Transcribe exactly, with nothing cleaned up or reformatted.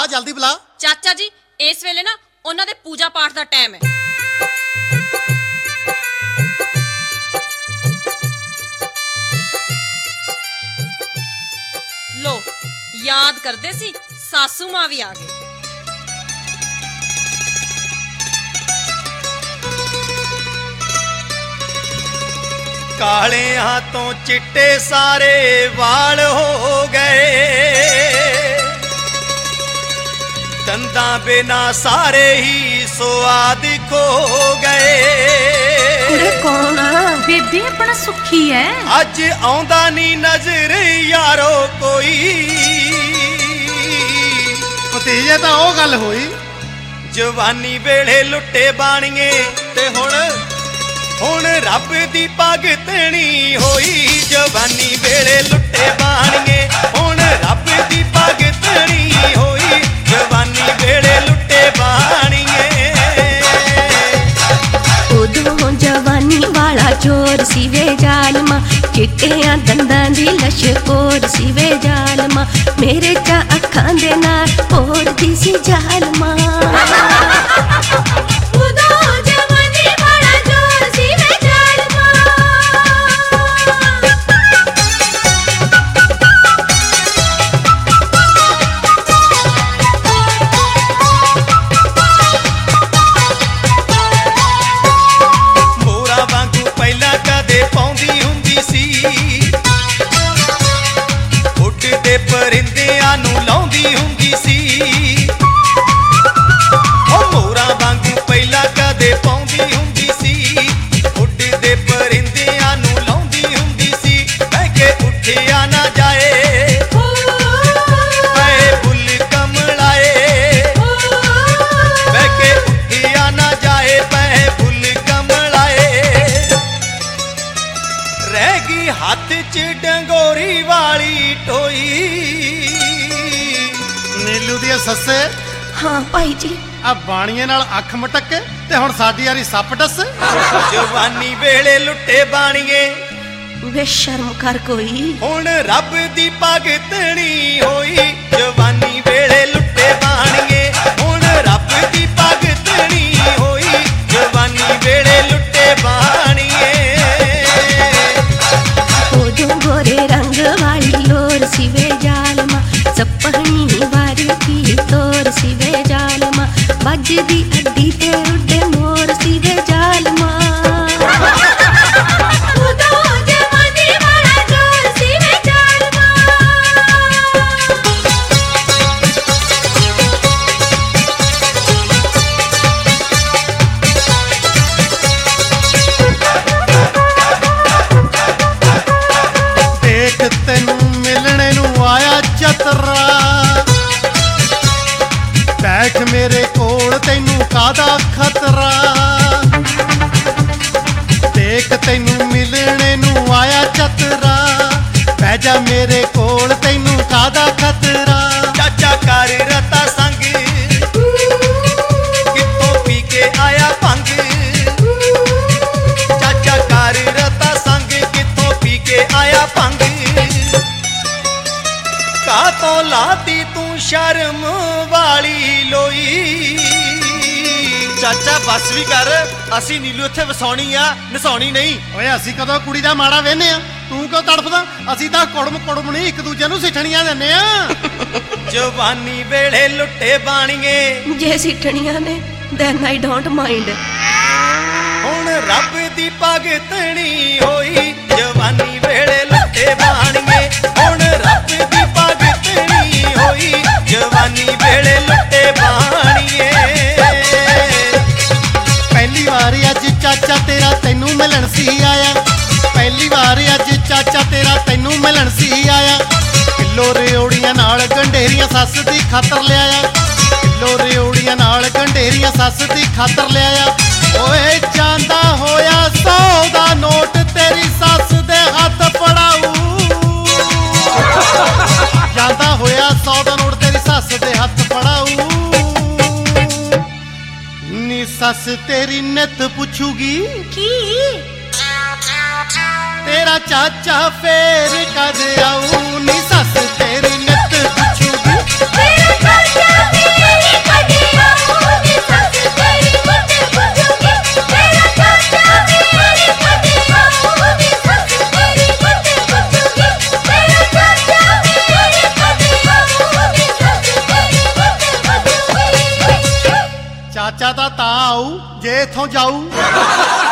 जल्दी बुला। चाचा जी इस वेले ना उन्हां दे पूजा पाठ दा टाइम है। लो याद करदे सी सासू मां भी आ गई। काले हाथों चिट्टे सारे वाल हो गए, दंदा बिना सारे ही स्वाद खो गए। कुड़े कौन बेबे अपना सुखी है, अज आउंदा नी नजर यारो कोई। भतीजे तां ओह गल होई, जवानी वेले लुट्टे बाणीए ते हुण हुण रब दी भगतनी होई। जवानी वेले लुट्टे बाणीए हुण रब दी भगतनी होई। जवानी वेले लुट्टे बाणीए उदों जवानी वाला जोर सी वे जालमा, चिट्टियां दंदां दी लशकोर सी वे जालमा, मेरे चा अखां दे नाल ओढ़ दी सी जालमा। परिंदियां नूं लाउंदी हुंदी सी, ओ मोरा वांगू पहिला कदे पाउंदी हुंदी सी। उड़दे परिंदियां नूं लाउंदी हुंदी सी, बह के उठिया ना जाए ऐ बुल कमलाए। बह के उठिया ना जाए ऐ बुल कमलाए। रह गई हाथ च डंगोरी वाली टोई। नीलू दी सस्से हाँ भाई जी, आ बाणीए नाल अख मटके ते हुण साडी यारी सप डसे। जवानी वेले लुट्टे बाणीए बेशर्म कर कोई, हुण रब दी भगतनी होई। जवानी वेले लुट्टे बाणीए हुण रब दी भगतनी होई। जवानी वेले लुट्टे बाणीए उदों गोरे रंग वाली लोर सी वे जालमा, सपहनी वारी की तोर सी वे जालमा, बजदी अड्डी ते उड्डे मोर सी वे जालमा। देख तेनू मिलने नू आया चतरा, बैठ मेरे कोल तैनू कादा खतरा। देख तैनू मिलने नू आया चतरा, बह जा मेरे कोल तैनू कादा खतरा। चाचा कर रता संग कितों पी के आया भंग। चाचा कर रता संग कितों पी के आया भंग। का तो लाती तू शर्म वाली लोई। चाचा बस भी कर, असी नीलू इत्थे वसाउणी आ नसाउणी नहीं। ओए असी कदों कुड़ी दा माड़ा वेने आ, तू क्यों तड़फदा? असी तां कुड़म कुड़म नहीं एक दूजे नूं सिठणियां दिंदे आ। जवानी वेले लुट्टे बाणीए जे सिठणियां ने then I don't mind। हुण रब दी भगतनी होई। जवानी वेले लुट्टे बाणीए हुण रब दी भगतनी होई। जवानी वेले लुट्टे बाणीए पहली वार अज चाचा तेरा तैनू मिलन सी आया, पहली वार अज चाचा तेरा तैनू मिलन सी आया। किलो रेवड़ियां नाल गंढेरियां सस दी खातर लिआया, किलो रेवड़ियां नाल गंढेरियां सस दी खातर लिआया। ओए चांदा होया सौ दा नोट तेरी सस दे हथ पड़ाऊ। चांदा होया सौ दा नोट तेरी सस दे हथ पड़ाऊ। नी सस तेरी नित पुछूगी की तेरा चाचा फेर कद आऊ। नी सस तेरी नित पुछूगी तेरा चाचा ਚਾਚਾ ਤਾਂ ਤਾਂ ਆਊ ਜੇ ਇਥੋਂ ਜਾਊ